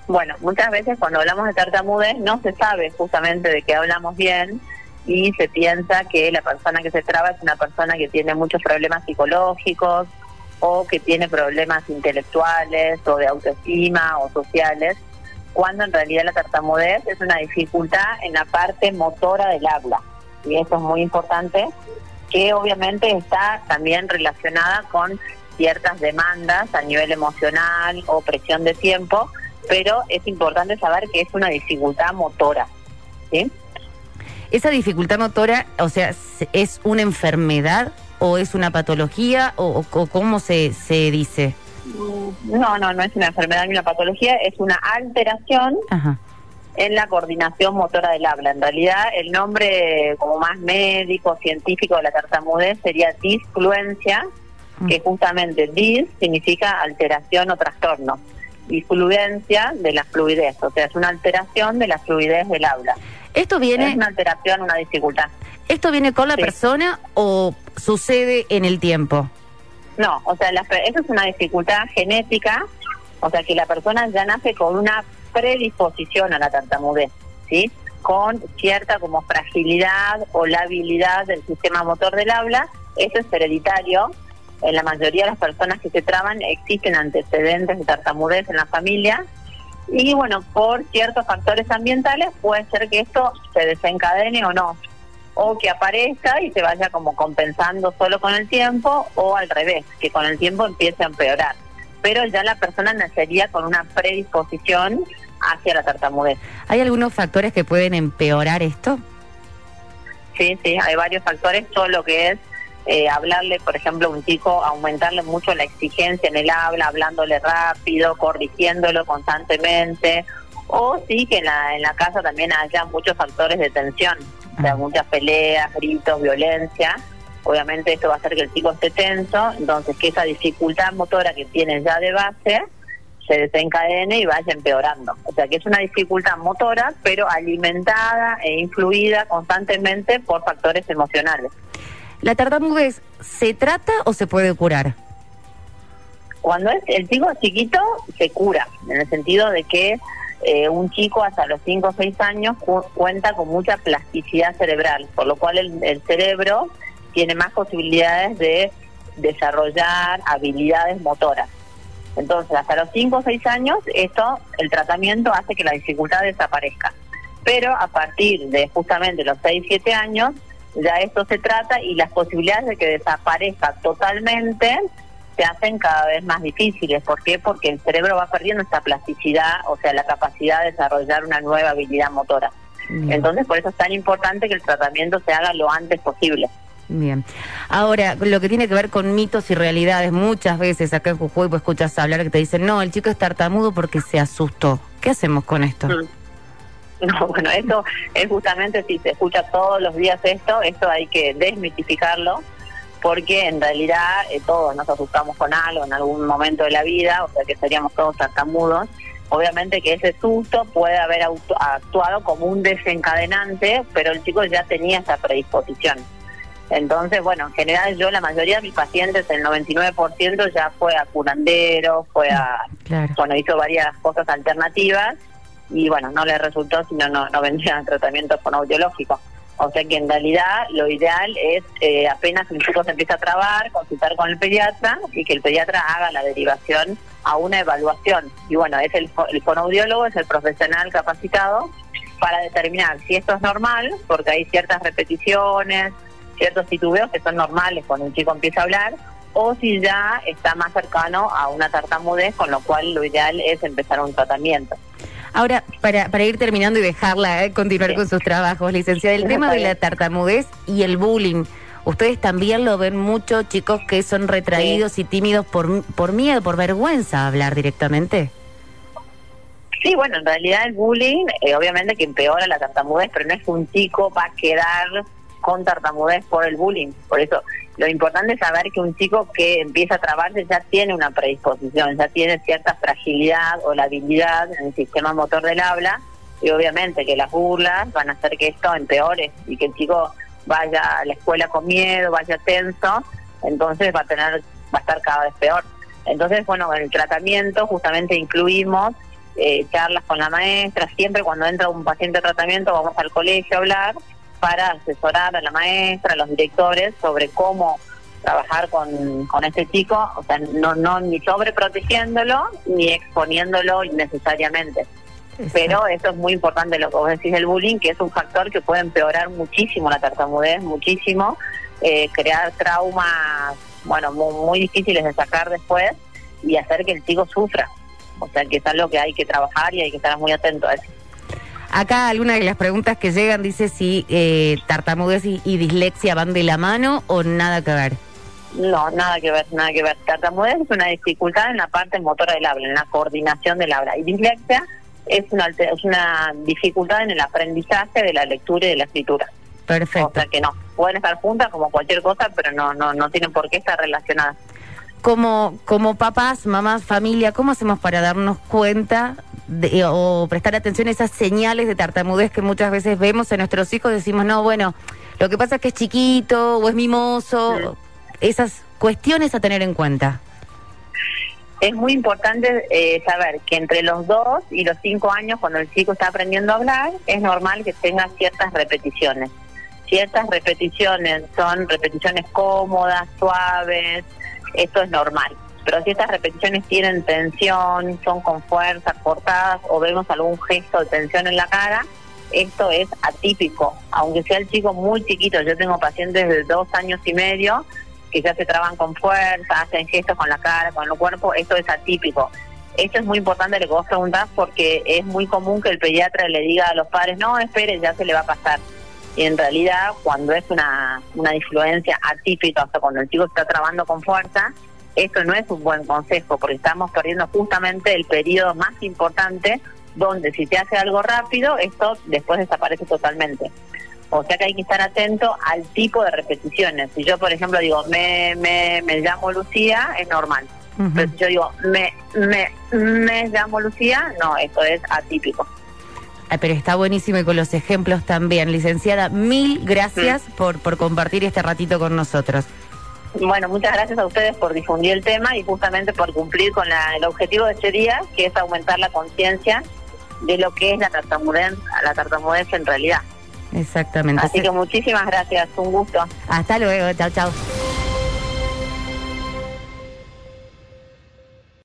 Bueno, muchas veces cuando hablamos de tartamudez no se sabe justamente de qué hablamos bien y se piensa que la persona que se traba es una persona que tiene muchos problemas psicológicos o que tiene problemas intelectuales o de autoestima o sociales, cuando en realidad la tartamudez es una dificultad en la parte motora del habla. Y eso es muy importante, que obviamente está también relacionada con ciertas demandas a nivel emocional o presión de tiempo, pero es importante saber que es una dificultad motora, ¿sí? ¿Esa dificultad motora, o sea, es una enfermedad o es una patología o cómo se dice? No es una enfermedad ni una patología, es una alteración en la coordinación motora del habla. En realidad, el nombre como más médico, científico de la tartamudez sería disfluencia, que justamente dis significa alteración o trastorno, y fluencia de la fluidez, o sea, es una alteración de la fluidez del habla. ¿Esto viene? Es una alteración, una dificultad. ¿Esto viene con la persona o sucede en el tiempo? No, o sea, eso es una dificultad genética, o sea, que la persona ya nace con una predisposición a la tartamudez, ¿sí? Con cierta como fragilidad o labilidad del sistema motor del habla. Eso es hereditario. En la mayoría de las personas que se traban existen antecedentes de tartamudez en la familia y bueno, por ciertos factores ambientales puede ser que esto se desencadene o no, o que aparezca y se vaya como compensando solo con el tiempo, o al revés, que con el tiempo empiece a empeorar. Pero ya la persona nacería con una predisposición hacia la tartamudez. ¿Hay algunos factores que pueden empeorar esto? Sí, hay varios factores. Todo lo que es hablarle, por ejemplo, a un chico, aumentarle mucho la exigencia en el habla, hablándole rápido, corrigiéndolo constantemente, o sí que en la casa también haya muchos factores de tensión, o sea, muchas peleas, gritos, violencia. Obviamente esto va a hacer que el chico esté tenso, entonces que esa dificultad motora que tiene ya de base se desencadene y vaya empeorando. O sea que es una dificultad motora, pero alimentada e influida constantemente por factores emocionales. ¿La tartamudez se trata o se puede curar? Cuando es el chico chiquito, se cura, en el sentido de que un chico hasta los 5 o 6 años cuenta con mucha plasticidad cerebral, por lo cual el cerebro tiene más posibilidades de desarrollar habilidades motoras. Entonces, hasta los 5 o 6 años, el tratamiento hace que la dificultad desaparezca. Pero a partir de justamente los 6, 7 años, ya esto se trata y las posibilidades de que desaparezca totalmente se hacen cada vez más difíciles. ¿Por qué? Porque el cerebro va perdiendo esta plasticidad, o sea, la capacidad de desarrollar una nueva habilidad motora. Bien. Entonces, por eso es tan importante que el tratamiento se haga lo antes posible. Bien. Ahora, lo que tiene que ver con mitos y realidades, muchas veces acá en Jujuy vos escuchas hablar que te dicen, no, el chico es tartamudo porque se asustó. ¿Qué hacemos con esto? No, bueno, eso es justamente, si se escucha todos los días esto hay que desmitificarlo, porque en realidad todos nos asustamos con algo en algún momento de la vida, o sea que seríamos todos tartamudos. Obviamente que ese susto puede haber actuado como un desencadenante, pero el chico ya tenía esa predisposición. Entonces, bueno, en general la mayoría de mis pacientes, el 99% ya fue a curandero, bueno, hizo varias cosas alternativas y bueno, no le resultó, sino no vendrían tratamientos fonoaudiológicos. O sea que en realidad lo ideal es apenas un chico se empieza a trabar, consultar con el pediatra y que el pediatra haga la derivación a una evaluación. Y bueno, es el fonoaudiólogo, es el profesional capacitado para determinar si esto es normal, porque hay ciertas repeticiones, ciertos titubeos que son normales cuando un chico empieza a hablar, o si ya está más cercano a una tartamudez, con lo cual lo ideal es empezar un tratamiento. Ahora, para ir terminando y dejarla continuar con sus trabajos, licenciada, el tema de la tartamudez y el bullying, ¿ustedes también lo ven mucho, chicos que son retraídos y tímidos por miedo, por vergüenza a hablar directamente? Sí, bueno, en realidad el bullying, obviamente que empeora la tartamudez, pero no es que un chico va a quedar con tartamudez por el bullying. Por eso, lo importante es saber que un chico que empieza a trabarse ya tiene una predisposición, ya tiene cierta fragilidad o labilidad en el sistema motor del habla, y obviamente que las burlas van a hacer que esto empeore y que el chico vaya a la escuela con miedo, vaya tenso, entonces va a estar cada vez peor. Entonces, bueno, en el tratamiento justamente incluimos charlas con la maestra. Siempre cuando entra un paciente a tratamiento vamos al colegio a hablar para asesorar a la maestra, a los directores sobre cómo trabajar con este chico, o sea, no ni sobreprotegiéndolo ni exponiéndolo innecesariamente. Exacto. Pero eso es muy importante lo que vos decís del bullying, que es un factor que puede empeorar muchísimo la tartamudez, muchísimo, crear traumas, bueno, muy difíciles de sacar después y hacer que el chico sufra. O sea, que es algo que hay que trabajar y hay que estar muy atento a eso. Acá alguna de las preguntas que llegan dice si tartamudez y dislexia van de la mano o nada que ver. No, nada que ver, nada que ver. Tartamudez es una dificultad en la parte motora del habla, en la coordinación del habla. Y dislexia es una dificultad en el aprendizaje de la lectura y de la escritura. Perfecto. O sea que no, pueden estar juntas como cualquier cosa, pero no tienen por qué estar relacionadas. Como papás, mamás, familia, ¿cómo hacemos para darnos cuenta o prestar atención a esas señales de tartamudez que muchas veces vemos en nuestros hijos? Decimos, no, bueno, lo que pasa es que es chiquito o es mimoso. Esas cuestiones a tener en cuenta. Es muy importante saber que entre los 2 y los 5 años, cuando el chico está aprendiendo a hablar, es normal que tenga ciertas repeticiones. Ciertas repeticiones son repeticiones cómodas, suaves, esto es normal. Pero si estas repeticiones tienen tensión, son con fuerza, cortadas, o vemos algún gesto de tensión en la cara, esto es atípico. Aunque sea el chico muy chiquito, yo tengo pacientes de 2 años y medio que ya se traban con fuerza, hacen gestos con la cara, con el cuerpo, esto es atípico. Esto es muy importante lo que vos preguntás, porque es muy común que el pediatra le diga a los padres, no, espere, ya se le va a pasar. Y en realidad, cuando es una disfluencia atípica, o sea, cuando el chico está trabando con fuerza, esto no es un buen consejo, porque estamos perdiendo justamente el periodo más importante, donde si se hace algo rápido, esto después desaparece totalmente. O sea que hay que estar atento al tipo de repeticiones. Si yo, por ejemplo, digo, me llamo Lucía, es normal. Pero si yo digo, me llamo Lucía, no, esto es atípico. Pero está buenísimo y con los ejemplos también. Licenciada, mil gracias por compartir este ratito con nosotros. Bueno, muchas gracias a ustedes por difundir el tema y justamente por cumplir con el objetivo de este día, que es aumentar la conciencia de lo que es la tartamudez en realidad. Exactamente. Así que muchísimas gracias, un gusto. Hasta luego, chao, chao.